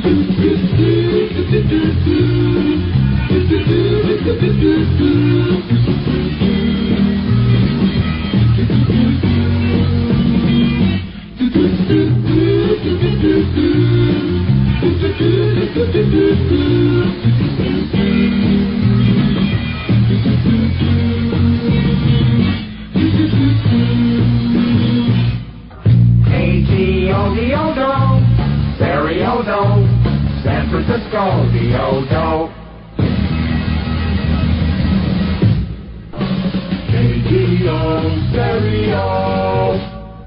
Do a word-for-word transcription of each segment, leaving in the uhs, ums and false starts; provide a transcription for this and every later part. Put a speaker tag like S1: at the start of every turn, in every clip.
S1: San Francisco, the O-Do. K G O Stereo.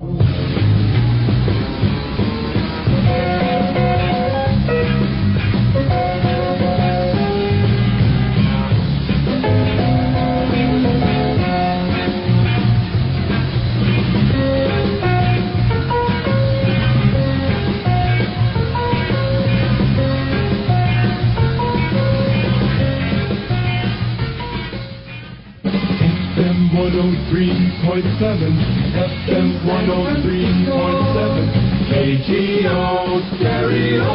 S2: one oh three point seven, F M one oh three point seven, K G O Stereo.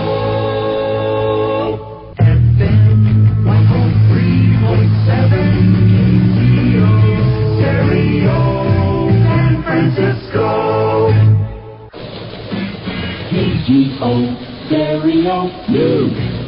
S1: F M one oh three point seven, K G O Stereo, San Francisco. K G O Stereo News.